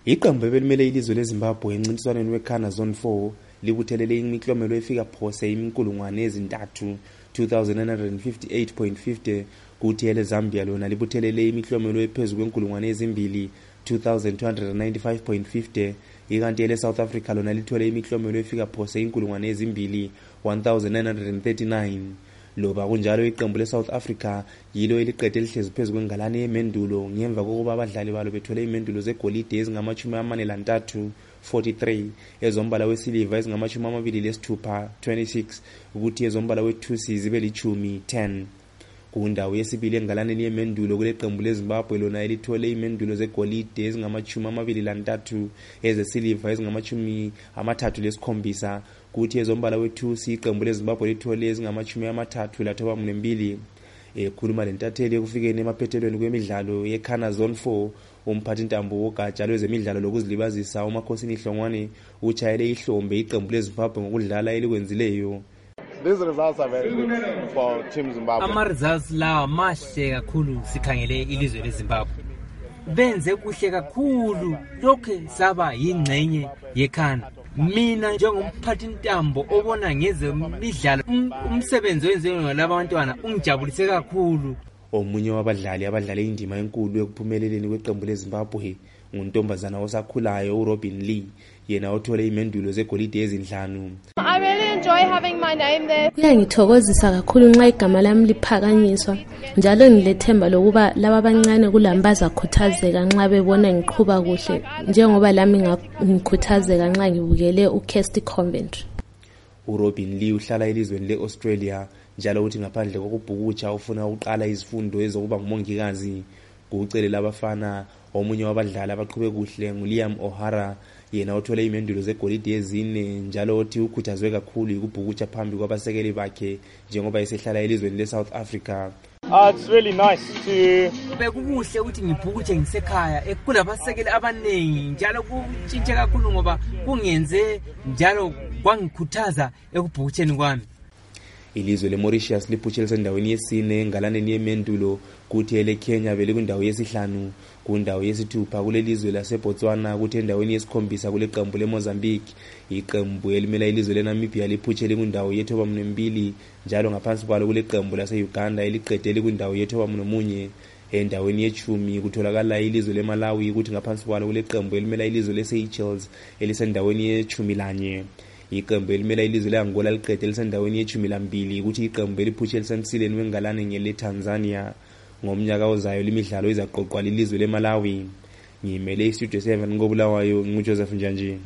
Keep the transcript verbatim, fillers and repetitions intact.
Iqembu ebelimele ilizwe leZimbabwe encintiswaneni weCANA Zone four libuthelele imiklomelo efika phose imikulungwane ezintathu two thousand nine hundred fifty-eight point five zero kuthi eleZambia lona libuthelele imiklomelo ephezulu kwenkulungwane ezimbili two thousand two hundred ninety-five point five zero ikanti eleSouth Africa lona lithole imiklomelo efika phose inkulungwane ezimbili one thousand nine hundred thirty-nine. Loba kunjalo iqembu leSouth Africa yilo eliqede elihlezi phezulu kwengalane yemendulo ngemva kokuba abadlali balo bethole imendulo zegolide ezingamachumi amane lantathu forty-three, ezombala wesiliva ezingamachumi amabili lesithupha twenty-six, ukuthi ezombala wethusi zibe lichumi ten. Kundawo yesibili engalaneni yemendulo kule qembu leZimbabwe lona elithole imendulo zegolide ezingamachumi amabili lantathu, ezesiliva ezingamachumi amathathu lesikhombisa, kuthi ezombala wethusi iqembu leZimbabwe lithole ezingamachumi amathathu lathoba mbili. Ekhuluma lentatheli ekufikeni emaphethelweni kwemidlalo yeCANA Zone four, umphathi ntambo wogatsha lwezemidlalo lokuzilibazisa uMakhosini Hlongwane uchayele ihlombe iqembu leZimbabwe ngokudlala elikwenzileyo. These results are very good for Team Zimbabwe. Ama results lawa mahle kakhulu sikhangele ilizwe leZimbabwe. Benze kuhle kakhulu lokho saba yingcenye yeCANA. Mina njengomphathi ntambo obona ngezemidlalo umsebenzi wenziwe ngabantwana ungijabulise kakhulu. Omunye wabadlali abadlale indima enkulu ekuphumeleleni kweqembu leZimbabwe nguntombazana osakhulayo uRobin Lee, yena othole imendulo zegolide ezinhlanu. I really enjoy having my name there. Kuyangithokozisa kakhulu nxa igama lami liphakanyiswa, njalo ngilethemba lokuba laba abancane kulambaza khuthazeka nxa bebona ngiqhuba kuhle njengoba lami ngikhuthazeka nxa ngibukele uKirsty Coventry. uRobin Lee uhlala elizweni leAustralia, njalo uthi ngaphandle kokubhukutsha ufuna ukuqala izifundo ezokuba ngumongikazi. Kucele labafana omunye wabadlali abaqhube kuhle nguLiam O'Hara, yena othole imendulo zegolide ezine, njalo othi ukhuthazwe kakhulu ukubhukutsha phambi kwabasekeli bakhe njengoba esehlala elizweni leSouth Africa. Uh, it's really nice to bekuhle ukuthi ngibhukutshe ngisekhaya ekulabasekeli abanengi, njalo kutshintshe kakhulu ngoba kungenze njalo kwangikhuthaza ekubhukutsheni kwami. Ilizwe leMauritius liphutshele sendaweni yesine engalaneni yemendulo, kuthi eleKenya belikundawo yesihlanu. Kundawo yesithupha kulelizwe laseBotswana, kuthi endaweni yesikhombisa kule qembu leMozambique. Iqembu elimela ilizwe leNamibia liphutshele kundawo yethoba mbili, njalo ngaphansi kwalo kule qembu laseUganda eliqede kundawo yethoba munye. Endaweni yechumi kutholakala ilizwe leMalawi, kuthi ngaphansi kwalo kule qembu elimela ilizwe leSeychelles elisendaweni yechumi lanye. Iqembu elimela ilizwe leAngola liqede elisendaweni yechumi lambili, ukuthi iqembu eliphutshele lisemsileni wengalane ngeleTanzania. Ngomnyaka ozayo limidlalo izaqoqwa lilizwe leMalawi. Ngimele iStudio seven ngoBulawayo, nginguJoseph Njanji.